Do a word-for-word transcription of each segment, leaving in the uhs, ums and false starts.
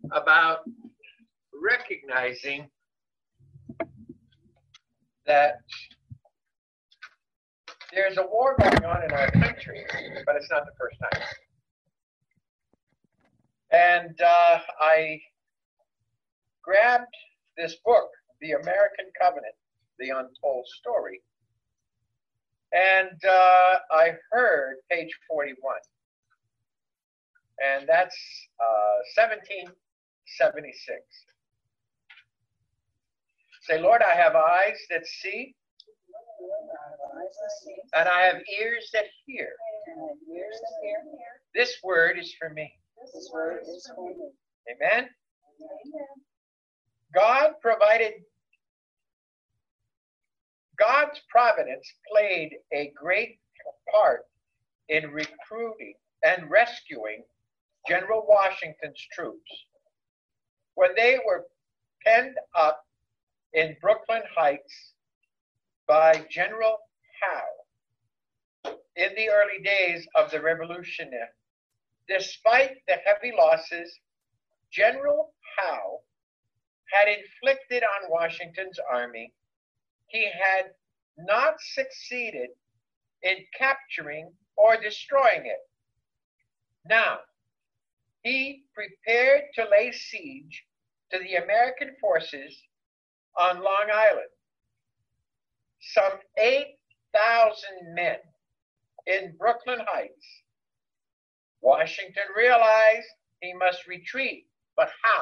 about recognizing that there's a war going on in our country, but it's not the first time. And uh, I grabbed this book, The American Covenant, The Untold Story, and uh, I heard page forty-one, and that's uh, seventeen seventy-six. Say, Lord, I have eyes that see, and I have ears that hear. This word is for me. Amen? God provided, God's providence played a great part in recruiting and rescuing General Washington's troops when they were penned up in Brooklyn Heights by General Howe in the early days of the Revolution. Despite the heavy losses General Howe had inflicted on Washington's army, he had not succeeded in capturing or destroying it. Now, he prepared to lay siege to the American forces on Long Island. Some eight thousand men in Brooklyn Heights. Washington realized he must retreat, but how?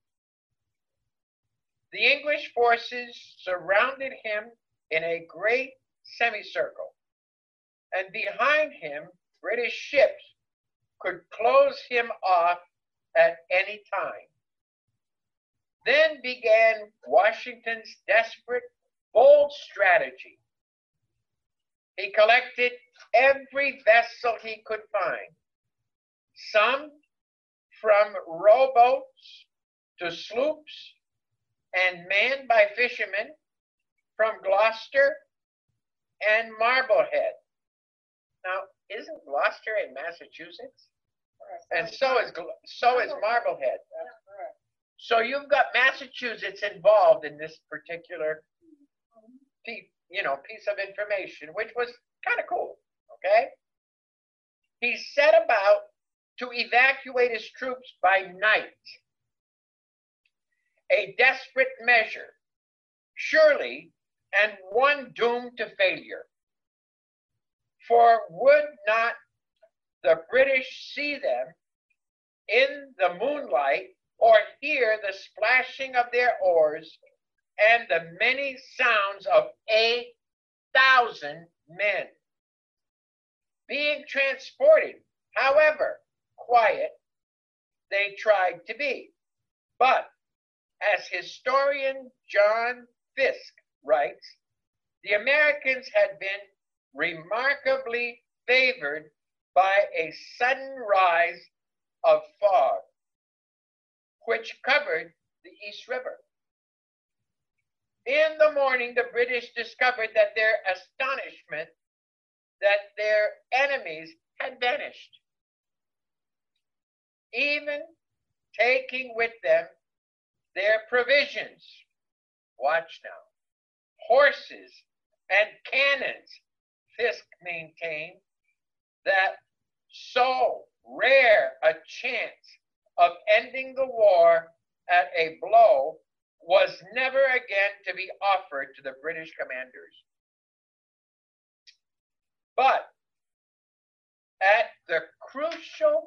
The English forces surrounded him in a great semicircle, and behind him, British ships could close him off at any time. Then began Washington's desperate, bold strategy. He collected every vessel he could find, some from rowboats to sloops and manned by fishermen from Gloucester and Marblehead. Now, isn't Gloucester in Massachusetts? And so is so is Marblehead. So you've got Massachusetts involved in this particular piece, you know, piece of information, which was kind of cool. Okay. He set about to evacuate his troops by night. A desperate measure, surely, and one doomed to failure. For would not the British see them in the moonlight or hear the splashing of their oars and the many sounds of eight thousand men being transported, however quiet they tried to be? But as historian John Fiske writes, the Americans had been remarkably favored by a sudden rise of fog, which covered the East River. In the morning, the British discovered that their astonishment that their enemies had vanished, even taking with them their provisions. Watch now. Horses and cannons. Fiske maintained that so rare a chance of ending the war at a blow was never again to be offered to the British commanders. But at the crucial,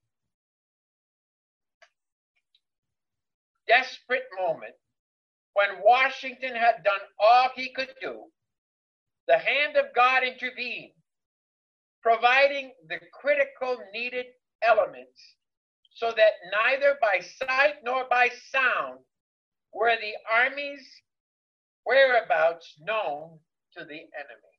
desperate moment, when Washington had done all he could do, the hand of God intervened, providing the critical needed elements so that neither by sight nor by sound were the army's whereabouts known to the enemy.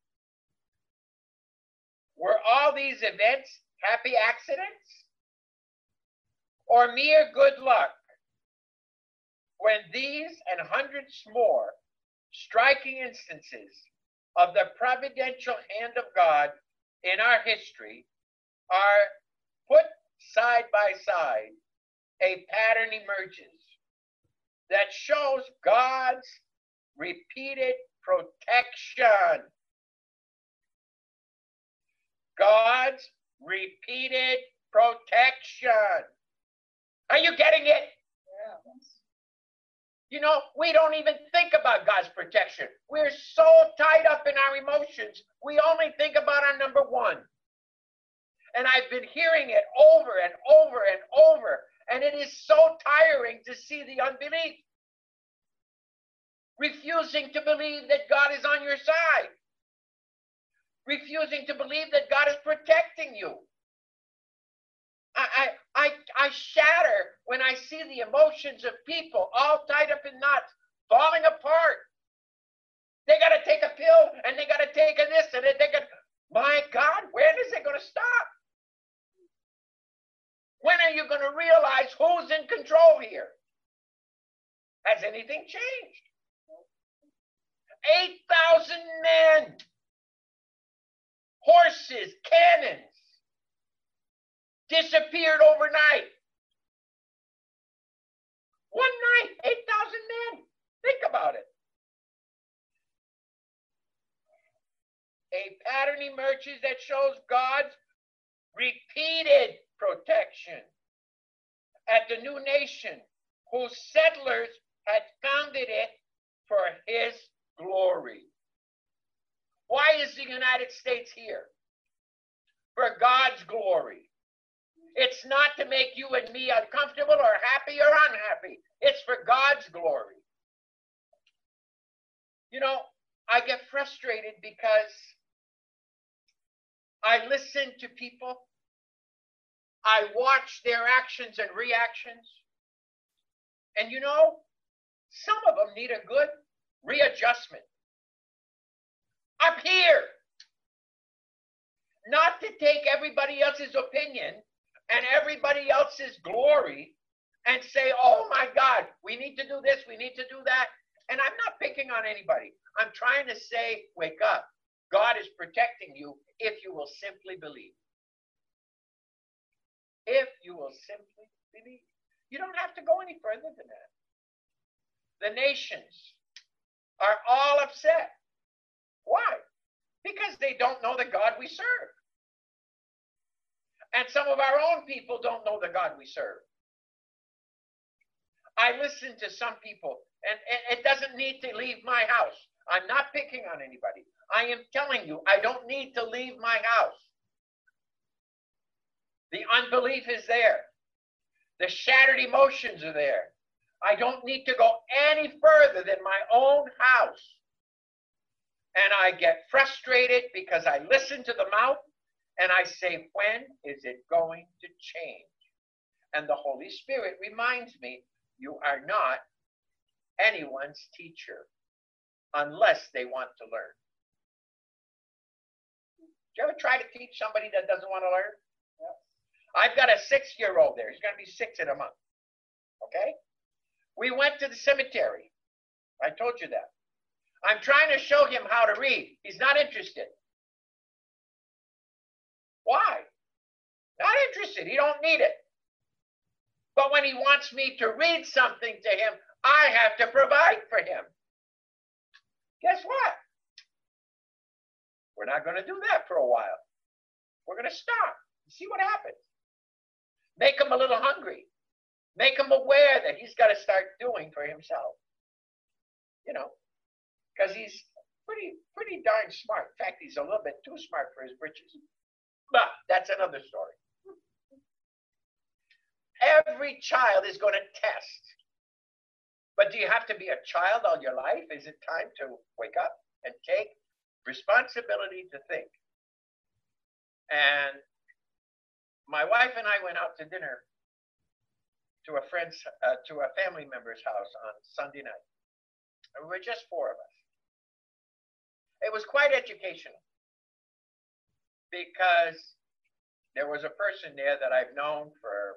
Were all these events happy accidents or mere good luck? When these and hundreds more striking instances of the providential hand of God in our history are put side by side, a pattern emerges that shows God's repeated protection. God's repeated protection. Are you getting it? Yeah. You know, we don't even think about God's protection. We're so tied up in our emotions, we only think about our number one. And I've been hearing it over and over and over. And it is so tiring to see the unbelief. Refusing to believe that God is on your side. Refusing to believe that God is protecting you. I, I, I, I shatter when I see the emotions of people all tied up in knots, falling apart. They got to take a pill and they got to take a this and they got, my God, when is it going to stop? When are you going to realize who's in control here? Has anything changed? eight thousand men, horses, cannons, disappeared overnight. One night, eight thousand men. Think about it. A pattern emerges that shows God's repeated protection at the new nation whose settlers had founded it for his glory. Why is the United States here? For God's glory. It's not to make you and me uncomfortable or happy or unhappy. It's for God's glory. You know, I get frustrated because I listen to people. I watch their actions and reactions. And you know, some of them need a good readjustment. Up here. Not to take everybody else's opinion and everybody else's glory and say, oh my God, we need to do this, we need to do that. And I'm not picking on anybody. I'm trying to say, wake up. God is protecting you if you will simply believe. If you will simply believe. You don't have to go any further than that. The nations are all upset. Why? Because they don't know the God we serve. And some of our own people don't know the God we serve. I listen to some people, and, and it doesn't need to leave my house. I'm not picking on anybody. I am telling you, I don't need to leave my house. The unbelief is there. The shattered emotions are there. I don't need to go any further than my own house. And I get frustrated because I listen to the mouth and I say, when is it going to change? And the Holy Spirit reminds me, you are not anyone's teacher unless they want to learn. Did you ever try to teach somebody that doesn't want to learn? Yeah. I've got a six-year-old there. He's going to be six in a month. Okay? We went to the cemetery. I told you that. I'm trying to show him how to read. He's not interested. Why? Not interested. He don't need it. But when he wants me to read something to him, I have to provide for him. Guess what? We're not going to do that for a while. We're going to stop and see what happens. Make him a little hungry. Make him aware that he's got to start doing for himself. You know, because he's pretty, pretty darn smart. In fact, he's a little bit too smart for his britches. But that's another story. Every child is going to test. But do you have to be a child all your life? Is it time to wake up and take responsibility to think? And my wife and I went out to dinner to a friend's, uh, to a family member's house on Sunday night. And we were just four of us. It was quite educational because there was a person there that I've known for,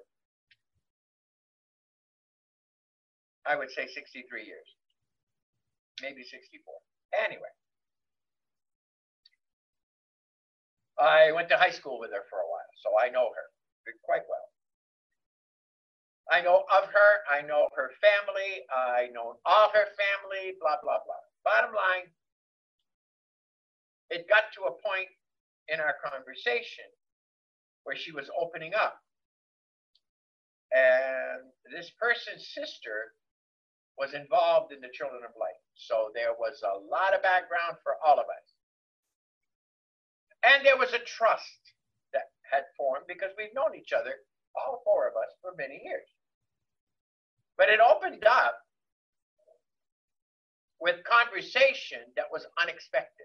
I would say sixty-three years, maybe sixty-four. Anyway, I went to high school with her for a while, so I know her quite well. I know of her. I know her family. I know all her family, blah, blah, blah. Bottom line, it got to a point in our conversation where she was opening up. And this person's sister was involved in the Children of Light. So there was a lot of background for all of us. And there was a trust that had formed because we've known each other, all four of us, for many years. But it opened up with conversation that was unexpected.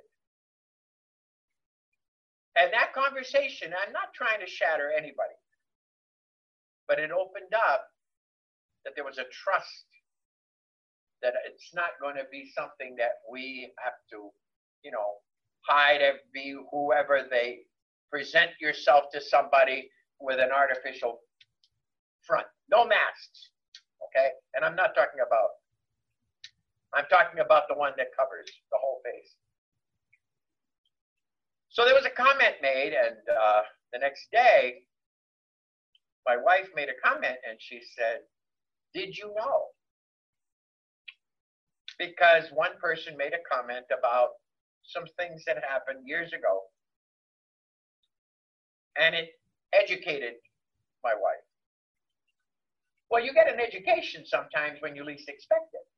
And that conversation, I'm not trying to shatter anybody, but it opened up that there was a trust, that it's not going to be something that we have to, you know, hide and be whoever they present yourself to somebody with an artificial front. No masks, okay? And I'm not talking about, I'm talking about the one that covers the whole face. So there was a comment made, and uh, the next day, my wife made a comment, and she said, "Did you know?" Because one person made a comment about some things that happened years ago, and it educated my wife. Well, you get an education sometimes when you least expect it.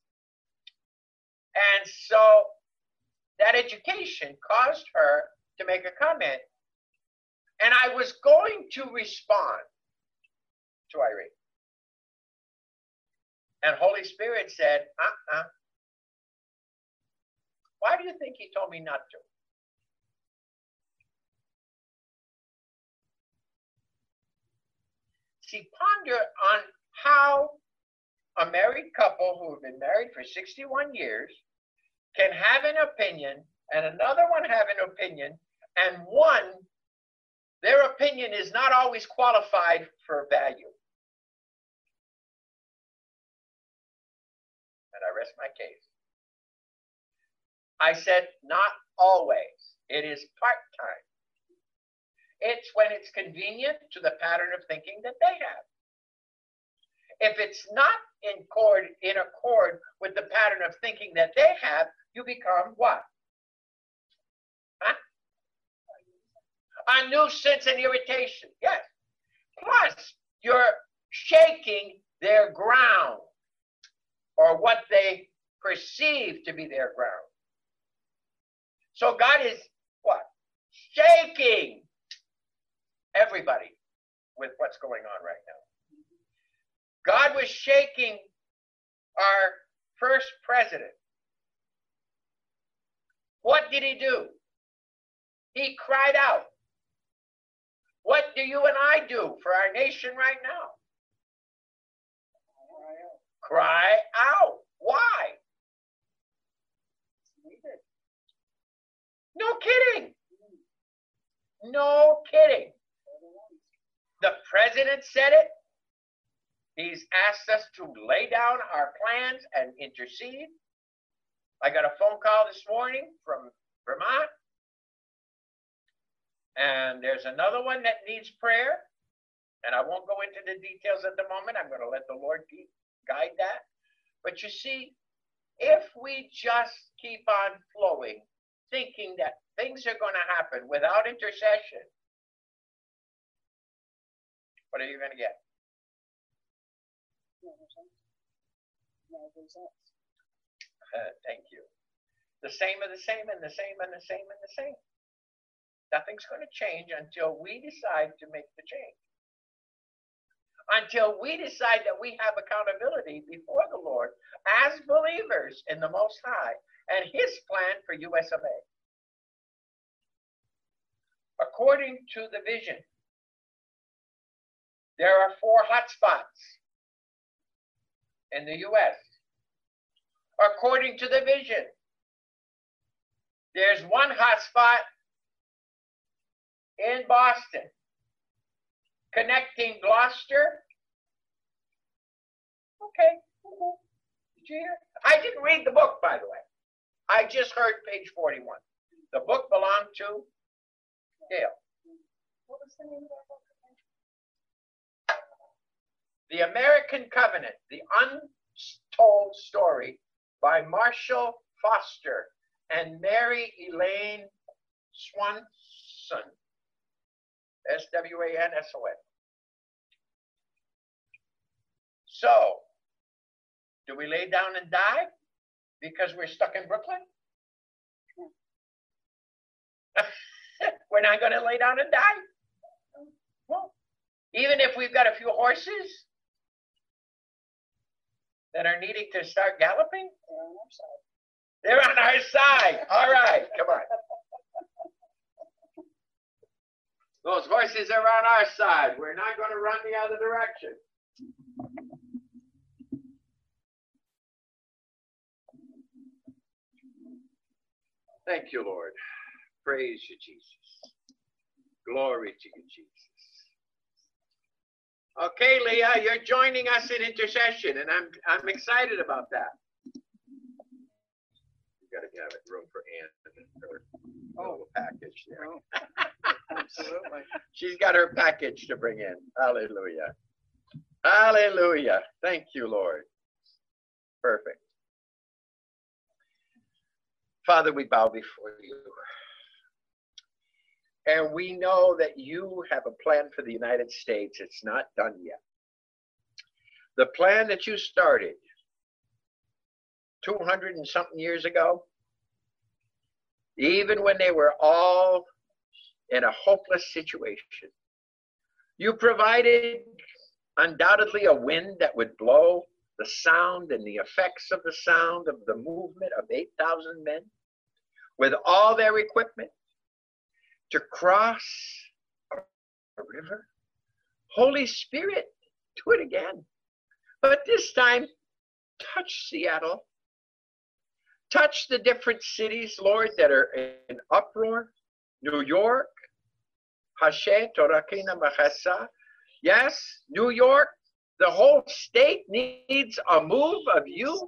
And so that education caused her to make a comment, and I was going to respond to Irene. And Holy Spirit said, uh-uh. Why do you think he told me not to? See, ponder on how a married couple who have been married for sixty-one years can have an opinion and another one have an opinion, and one, their opinion is not always qualified for value. And I rest my case. I said, not always. It is part-time. It's when it's convenient to the pattern of thinking that they have. If it's not in accord, in accord with the pattern of thinking that they have, you become what? Huh? A nuisance and irritation, yes. Plus, you're shaking their ground, or what they perceive to be their ground. So God is what? Shaking everybody with what's going on right now. God was shaking our first president. What did he do? He cried out. What do you and I do for our nation right now? Cry out. Why? No kidding. No kidding. The president said it. He's asked us to lay down our plans and intercede. I got a phone call this morning from Vermont. And there's another one that needs prayer. And I won't go into the details at the moment. I'm going to let the Lord guide that. But you see, if we just keep on flowing, thinking that things are going to happen without intercession, what are you going to get? Uh, thank you. The same and the same and the same and the same and the same. Nothing's going to change until we decide to make the change. Until we decide that we have accountability before the Lord as believers in the Most High and His plan for U S of A. According to the vision, there are four hotspots in the U S. According to the vision, there's one hotspot in Boston, connecting Gloucester. Okay. Did you hear? I didn't read the book, by the way. I just heard page forty-one. The book belonged to Gail. What was the name of that book? The American Covenant, the untold story by Marshall Foster and Mary Elaine Swanson. S W A N S O N. So, do we lay down and die because we're stuck in Brooklyn? We're not going to lay down and die? Well, even if we've got a few horses that are needing to start galloping? They're on our side. All right, come on. Those horses are on our side. We're not going to run the other direction. Thank you, Lord. Praise you, Jesus. Glory to you, Jesus. Okay, Leah, you're joining us in intercession, and I'm I'm excited about that. You got to have room for Anne and her oh. little package there. Oh. Absolutely. She's got her package to bring in. Hallelujah. Hallelujah. Thank you, Lord. Perfect. Father, we bow before you. And we know that you have a plan for the United States. It's not done yet. The plan that you started two hundred and something years ago, even when they were all in a hopeless situation, you provided undoubtedly a wind that would blow the sound and the effects of the sound of the movement of eight thousand men with all their equipment to cross a river. Holy Spirit, do it again. But this time, touch Seattle. Touch the different cities, Lord, that are in uproar. New York, Hashe, Torakina, Machasa. Yes, New York, the whole state needs a move of you.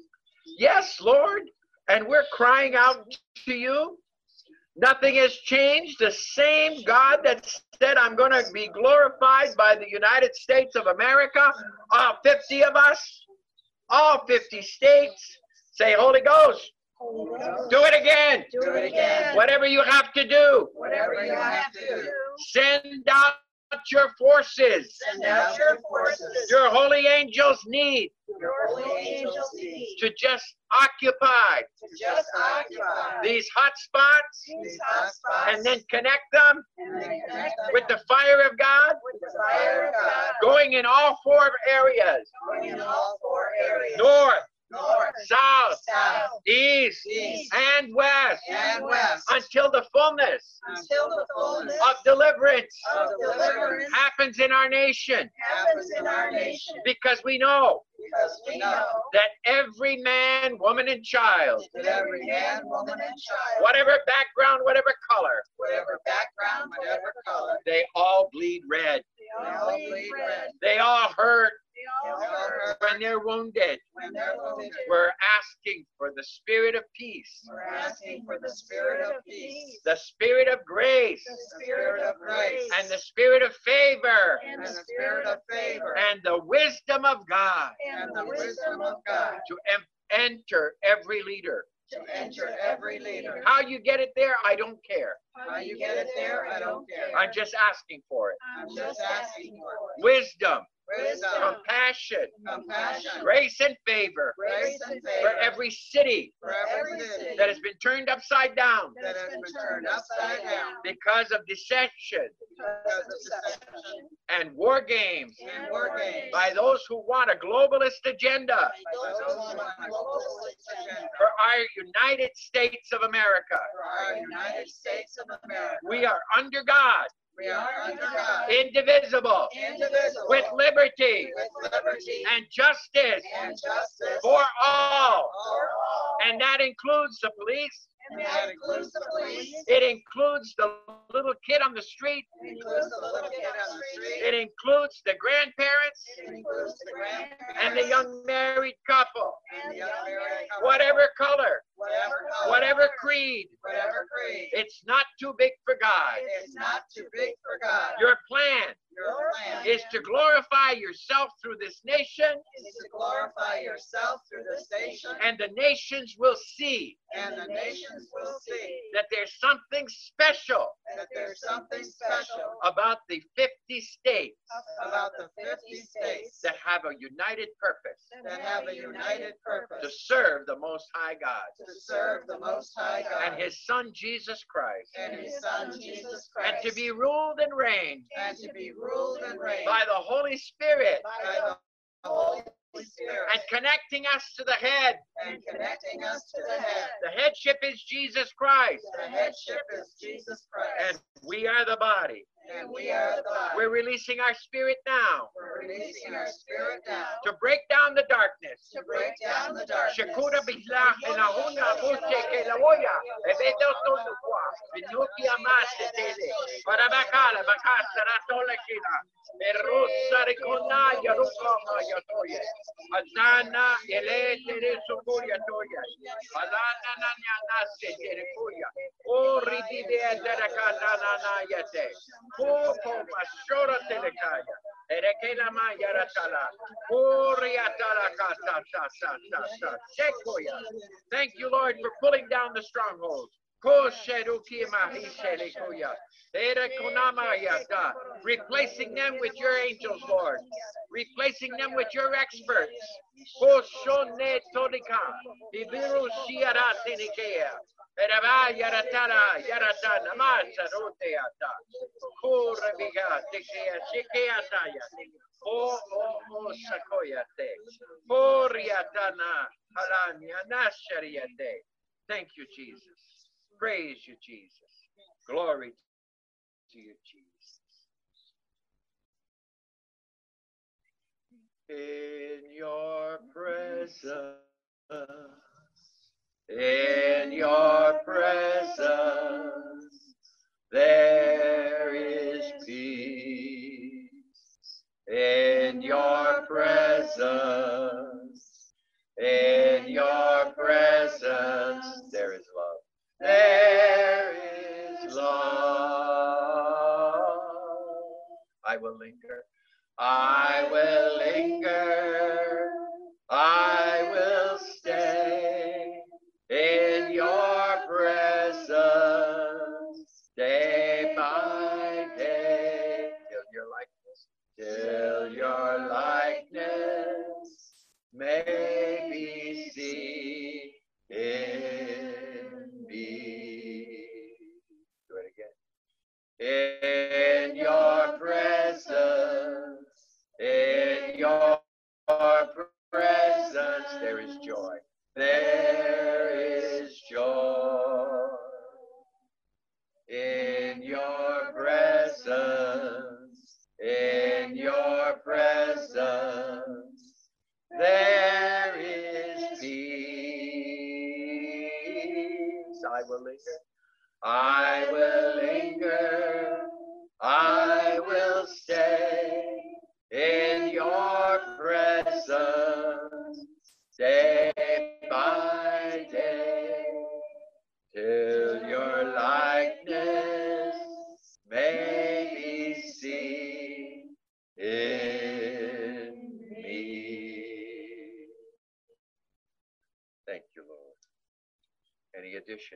Yes, Lord, and we're crying out to you. Nothing has changed. The same God that said, I'm going to be glorified by the United States of America, all fifty of us, all fifty states, say, Holy Ghost, Holy Ghost. Do it again. Do it again. Whatever you have to do. Whatever you have to do. Send out your forces. Send out your forces. Your holy angels need. Your holy angels need. To just occupy. To just occupy. These hot spots. These hot spots. And then connect them. And then connect them. With the fire of God. With the fire of God. Going in all four areas. Going in all four areas. North. North, south, south, east, east, and west, and west, until the fullness, until the fullness of deliverance, of deliverance happens in our nation. happens in our nation. Because we know Because we know that every man, woman, and child, that every man, woman, and child, whatever background, whatever color, whatever background, whatever color, they all bleed red. they all bleed red. They all hurt They all hurt when they're wounded. when they're wounded. We're asking for the spirit of peace, We're asking for the spirit of peace, the spirit of grace, the spirit of grace, and the spirit of favor, and the spirit of favor, and the wisdom of God and the wisdom of God to em- enter every leader. to enter every leader. How you get it there, I don't care. How you get it there, I don't care. I'm just asking for it. I'm just asking for it. Wisdom, Wisdom, compassion, compassion, grace, and favor grace, and for favor every city for every city that has been turned upside down that has been turned upside down because of deception because of deception and war games and war games by those who want a globalist agenda by those who want a globalist agenda for our United States of America. for our United States of America. We are under God, We are under God, indivisible, indivisible, with liberty with liberty and justice and justice for all. for all. And that includes the police. And that includes the police, It includes the little kid on the street. it includes the little kid on the street, It includes the grandparents it includes the grandparents, and the young married couple. and the young married couple. Whatever color, whatever color, whatever creed, whatever creed, it's not too big for God. it's not too big for God. Your plan Your plan is to glorify yourself through this nation, is to glorify yourself through this nation, and the nations will see and the nations will see that there's something special that there's something special about the fifty states about the fifty states that have a united purpose that have a united to purpose serve the Most High God to serve the Most High and God His Son Jesus Christ, and His Son Jesus and Christ, to be ruled and reigned and to be ruled and reigned by the Holy Spirit, by the Holy Spirit, and connecting us to the head. and connecting us to the head. The headship is Jesus Christ, The headship is Jesus and Christ, we are the body. and we are the body. We're releasing our spirit now We're releasing our spirit now to break down the darkness. to break down the darkness. Shekura bisla elahuna buche que la voya. Ebedo todo kwa. Minuti amase tele. Para bakala bakasa ratola kila. Erusa rikona yaruka ma yatoye. Azana ele tere sukuria toya. Alana na nya nase tere kuya. O ridide andara kata na na yate. O po mashora telekaya. Erekela ma yaratala. O riatala kata sa sa sa sa. Shekoya. Thank you, Lord, for pulling down the strongholds. Replacing them with your angels, Lord. Replacing them with your experts. Oh, oh, oh, Sakoyate. Oriatana Halania Nashariate. Thank you, Jesus. Praise you, Jesus. Glory to you, Jesus. In your presence, in your presence, there is peace. In your presence, in your presence, there is love. There is love. I will linger. I will linger. I will stay in your presence day by day till your likeness, till your likeness may be seen in me. Do it again. In your presence, in your presence, there is joy. There is joy. In your presence, in your presence, there is peace. I will linger. I will linger. I will stay in your presence day by day till your likeness may be seen in me. Thank you, Lord. Any additions?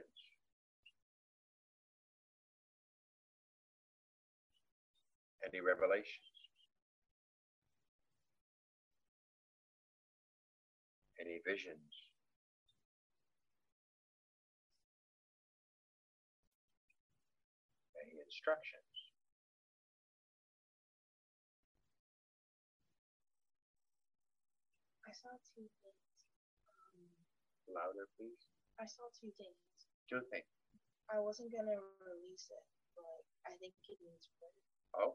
Any revelations? Any visions? Any instructions? I saw two things. Um, Louder, please. I saw two things. Two things. I wasn't gonna release it, but I think it needs prayer. Oh,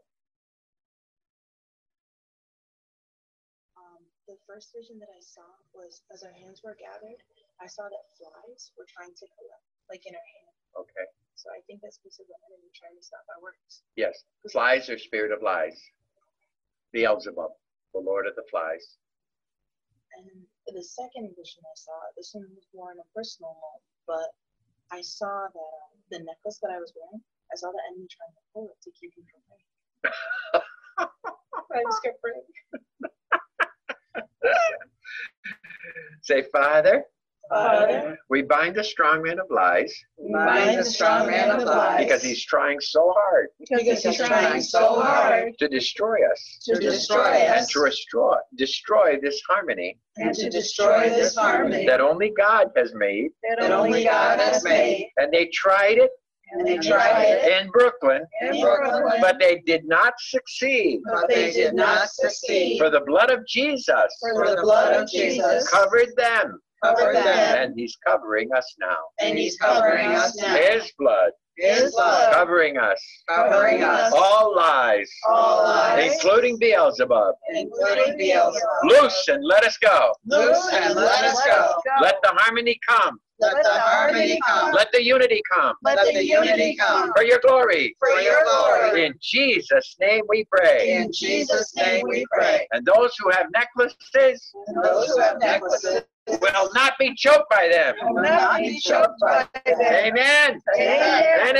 Um, the first vision that I saw was as our hands were gathered, I saw that flies were trying to collect, like in our hand. okay. So I think that's because of the enemy trying to stop our works. Yes. Flies are spirit of lies. Beelzebub, the Lord of the flies. And the second vision I saw, this one was more in a personal mode, but I saw that um, the necklace that I was wearing, I saw the enemy trying to pull it to keep me from praying. I just kept praying. Say, Father, Father, we bind the strong man of lies We bind the strong man of lies. because he's trying so hard because he's trying so hard to destroy us to destroy and us to destroy, destroy this harmony and to destroy this harmony that only God has made. that only God has made. And they tried it And they tried it in Brooklyn, in Brooklyn, but they did not succeed. but they did not succeed. For the blood of Jesus For the blood of Jesus covered them, covered them, and he's covering us now. and he's covering us now. His blood His blood covering us. covering us, All lies, all lies, including Beelzebub. including Beelzebub. Loose and let us go. Loose and let us go. Let the harmony come. Let the harmony come. Let the unity come. Let the unity come. For your glory. For your glory. In Jesus' name we pray. In Jesus' name we pray. And those who have necklaces And those who have necklaces will not be choked by them. will not be choked by them. Amen. Amen. And